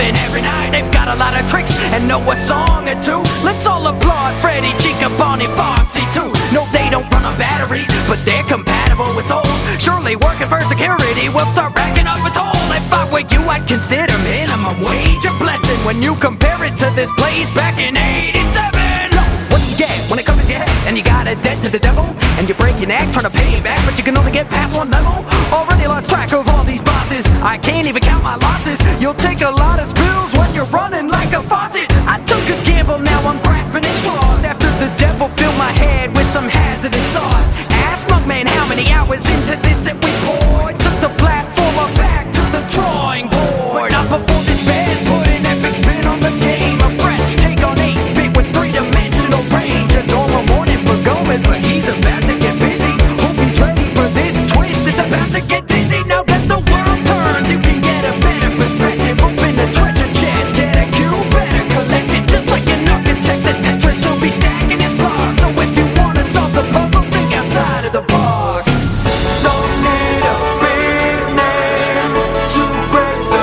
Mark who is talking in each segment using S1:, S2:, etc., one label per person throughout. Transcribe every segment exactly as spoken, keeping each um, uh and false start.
S1: in every night. They've got a lot of tricks and know a song or two. Let's all applaud Freddie, Chica, Bonnie, Foxy too. No, they don't run on batteries, but they're compatible with souls. Surely working for security will start racking up a toll. If I were you, I'd consider minimum wage a blessing when you compare it to this place back in eighty-seven. What do you get when it comes to your head and you got a debt to the devil? And you break your neck trying to pay it back, but you can only get past one level. Already lost track of all these bosses, I can't even count my losses. You'll take a lot of spills when you're running like a faucet. I took a gamble, now I'm grasping at straws. After the devil filled my head with some hazardous thoughts. Ask Monkman how many hours into this that we poured. Took the platform up back to the drawing board. Not before this bear's put an epic spin on the game. A fresh take on eight bit with three-dimensional range. A normal morning for Gomez, but he's about to get busy. Hope he's ready for this twist, it's about to get dizzy. Now that the world turns, you can get a better perspective. Open the treasure chest, get a cube, better collect it. Just like an architect, the Tetris will be stacking his blocks. So if you wanna solve the puzzle, think outside of the box. Don't need a big name to break the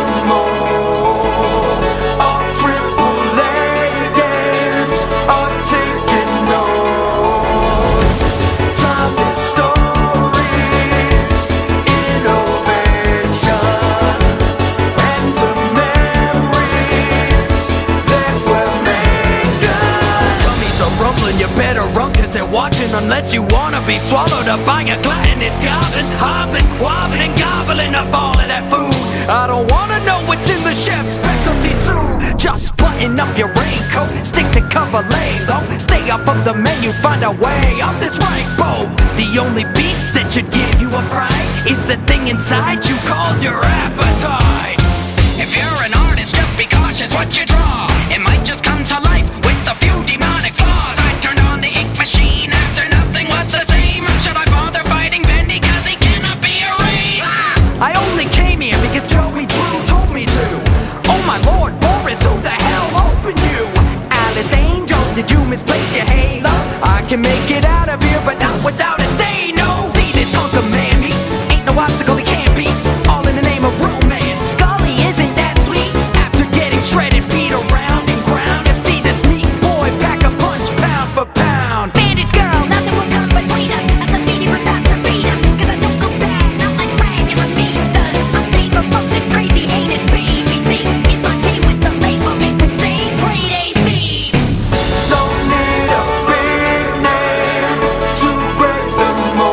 S1: mold. All triple A games are taking notes. Timeless stories, innovation, and the memories that were made good. Tummies are rumbling, you better run cause they're watching. Unless you wanna be swallowed up by a gluttonous goblin, hopping, wobbling, and gobbling up all of that food. I don't wanna know what's in the chef's specialty soup. Just button up your raincoat, stick to cover, lay low. Stay off of the menu, find a way off this rank boat. The only beast that should give you a fright is the thing inside you called your appetite. If you're an artist, just be cautious what you draw. It might just come to life with a few demonic flaws. I turned on the ink machine after nothing was the same. Should I bother fighting Bendy cause he cannot be erased? I only came here because Joey Drew told me to. Oh my lord, Boris, who the hell opened you? Alice Angel, did you misplace your halo? I can make it out of here, but not without a stay. No, see this hunk of man, he ain't no obstacle he can't beat. All in the name of romance. Golly, isn't that sweet? After getting shredded, beat around and ground, you see this meat boy pack a punch pound for pound.
S2: Bandage girl, nothing will come between us. At the meeting we're about to beat us. Cause I don't go back, not like regular me does. I'm safer from this crazy heinous baby thing. If I came with the label, it would say grade A B.
S1: Don't need a big name to break the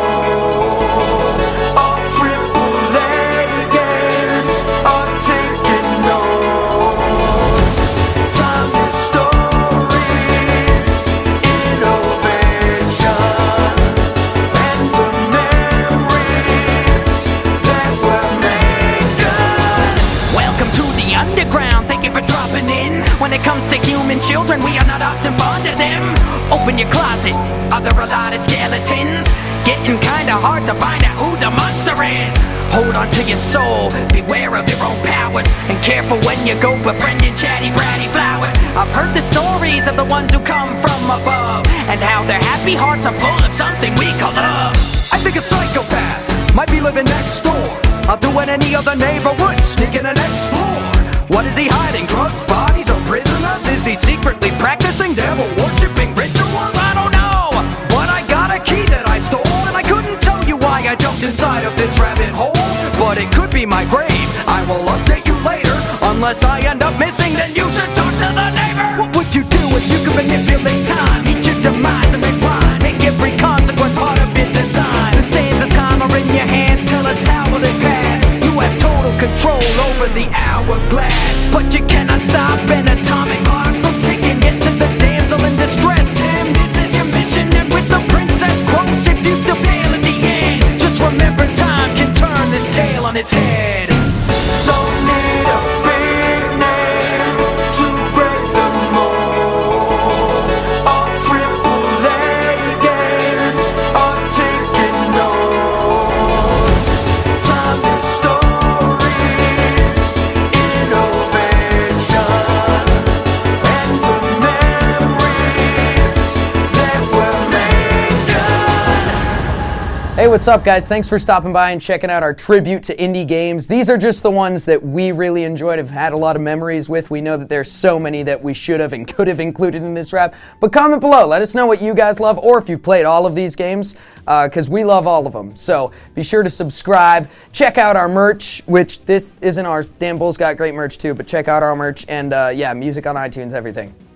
S1: mold. All triple A games are taking notes. Timeless stories, innovation, and the memories that were made good. Welcome to the underground, thank you for dropping in. When it comes to human children, we are not often fond of them. Open your closet, are there a lot of skeletons? Getting kinda hard to find out who the monster is. Hold on to your soul, beware of your own powers, and careful when you go befriending chatty bratty flowers. I've heard the stories of the ones who come from above, and how their happy hearts are full of something we call love. I think a psychopath might be living next door. I'll do what any other neighbor would, sneak in and explore. What is he hiding? Drugs, bodies, or prisoners? Is he secretly practicing devil-worshipping rituals? I don't know, but I got a key that I stole, and I couldn't tell you why I jumped inside of this rabbit hole. But it could be my grave, I will update you later. Unless I end up missing, then you should talk to the neighbor. What would you do if you could manipulate time? Meet your demise and make rhyme, make every consequence part of its design. The sands of time are in your hands, tell us how will it pass. You have total control over the hourglass, but you cannot stop an atomic clock from ticking. Get to the damsel in distress, Tim, this is your mission. And with the princess close, if you still fail at the end, just remember time can turn this tale on its head. Don't need a big name to break the mold. All
S3: Hey, what's up, guys? Thanks for stopping by and checking out our tribute to indie games. These are just the ones that we really enjoyed, have had a lot of memories with. We know that there's so many that we should have and could have included in this wrap. But comment below. Let us know what you guys love, or if you've played all of these games, because uh, we love all of them. So be sure to subscribe. Check out our merch, which this isn't ours. Dan Bull's got great merch too, but check out our merch. And uh, yeah, music on iTunes, everything.